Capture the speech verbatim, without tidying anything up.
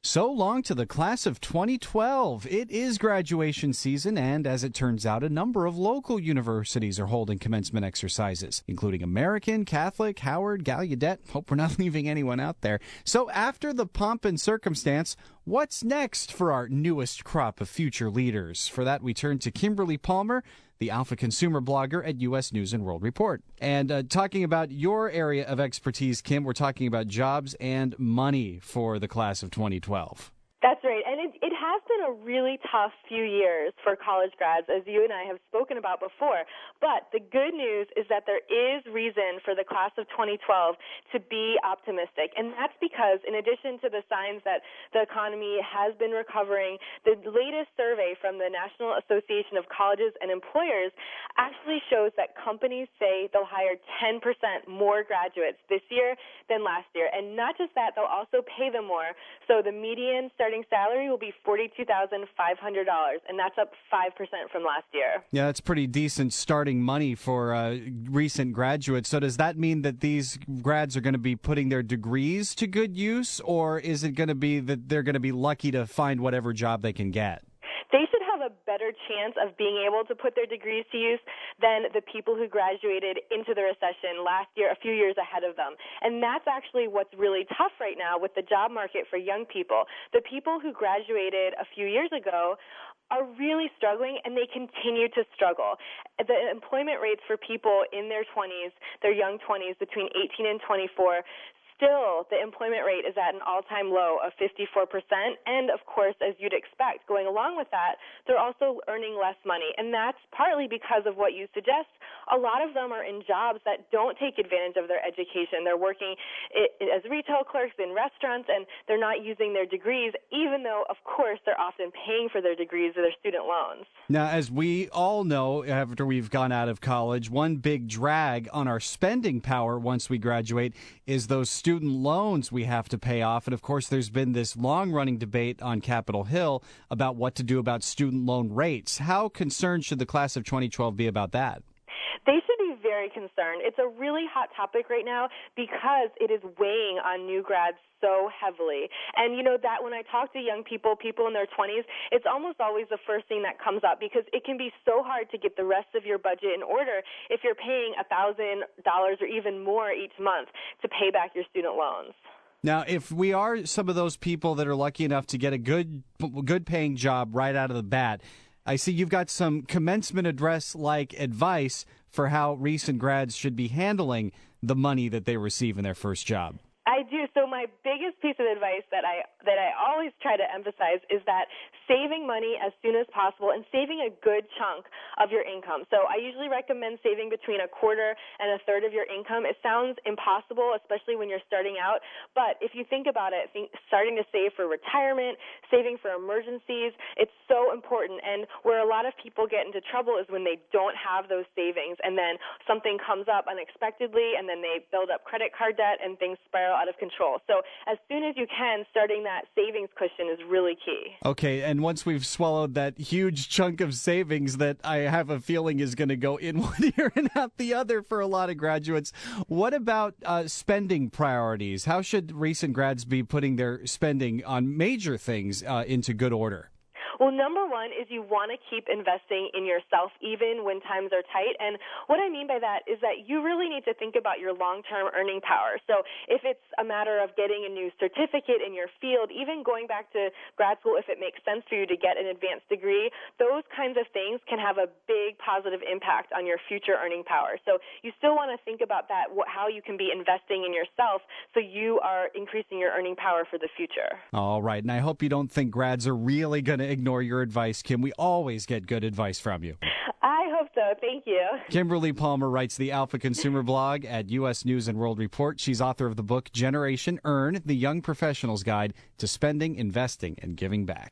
So long to the class of twenty twelve. It is graduation season, and as it turns out, a number of local universities are holding commencement exercises, including American, Catholic, Howard, Gallaudet. Hope we're not leaving anyone out there. So after the pomp and circumstance, what's next for our newest crop of future leaders? For that, we turn to Kimberly Palmer, the Alpha Consumer blogger at U S News and World Report. And uh, talking about your area of expertise, Kim, we're talking about jobs and money for the class of twenty twelve. That's right, and it, it has been a really tough few years for college grads, as you and I have spoken about before. But the good news is that there is reason for the class of twenty twelve to be optimistic, and that's because in addition to the signs that the economy has been recovering, the latest survey from the National Association of Colleges and Employers actually shows that companies say they'll hire ten percent more graduates this year than last year. And not just that, they'll also pay them more. So the median starting salary will be forty-two thousand five hundred dollars, and that's up five percent from last year. Yeah, that's pretty decent starting money for uh, recent graduates. So does that mean that these grads are going to be putting their degrees to good use, or is it going to be that they're going to be lucky to find whatever job they can get? They should have a better chance of being able to put their degrees to use than the people who graduated into the recession last year, a few years ahead of them. And that's actually what's really tough right now with the job market for young people. The people who graduated a few years ago are really struggling, and they continue to struggle. The employment rates for people in their twenties, their young twenties, between eighteen and twenty-four, still, the employment rate is at an all-time low of fifty-four percent, and of course, as you'd expect, going along with that, they're also earning less money, and that's partly because of what you suggest. A lot of them are in jobs that don't take advantage of their education. They're working as retail clerks in restaurants, and they're not using their degrees, even though, of course, they're often paying for their degrees or their student loans. Now, as we all know, after we've gone out of college, one big drag on our spending power once we graduate is those student student loans we have to pay off. And of course, there's been this long-running debate on Capitol Hill about what to do about student loan rates. How concerned should the class of twenty twelve be about that? They should be very concerned. It's a really hot topic right now because it is weighing on new grads so heavily. And, you know, that when I talk to young people, people in their twenties, it's almost always the first thing that comes up because it can be so hard to get the rest of your budget in order if you're paying one thousand dollars or even more each month to pay back your student loans. Now, if we are some of those people that are lucky enough to get a good, good paying job right out of the bat, I see you've got some commencement address-like advice for how recent grads should be handling the money that they receive in their first job. I do. So my biggest piece of advice that I that I always try to emphasize is that saving money as soon as possible and saving a good chunk of your income. So I usually recommend saving between a quarter and a third of your income. It sounds impossible, especially when you're starting out, but if you think about it, think, starting to save for retirement, saving for emergencies, it's so important. And where a lot of people get into trouble is when they don't have those savings and then something comes up unexpectedly and then they build up credit card debt and things spiral out of control. So as soon as you can, starting that savings cushion is really key. Okay, and once we've swallowed that huge chunk of savings that I have a feeling is going to go in one ear and out the other for a lot of graduates, what about uh, spending priorities? How should recent grads be putting their spending on major things uh, into good order? Well, number one is you want to keep investing in yourself even when times are tight. And what I mean by that is that you really need to think about your long-term earning power. So if it's a matter of getting a new certificate in your field, even going back to grad school if it makes sense for you to get an advanced degree, those kinds of things can have a big positive impact on your future earning power. So you still want to think about that, how you can be investing in yourself so you are increasing your earning power for the future. All right. And I hope you don't think grads are really going to ignore your advice, Kim. We always get good advice from you. I hope so. Thank you. Kimberly Palmer writes the Alpha Consumer blog at U S News and World Report. She's author of the book Generation Earn, the Young Professional's Guide to Spending, Investing, and Giving Back.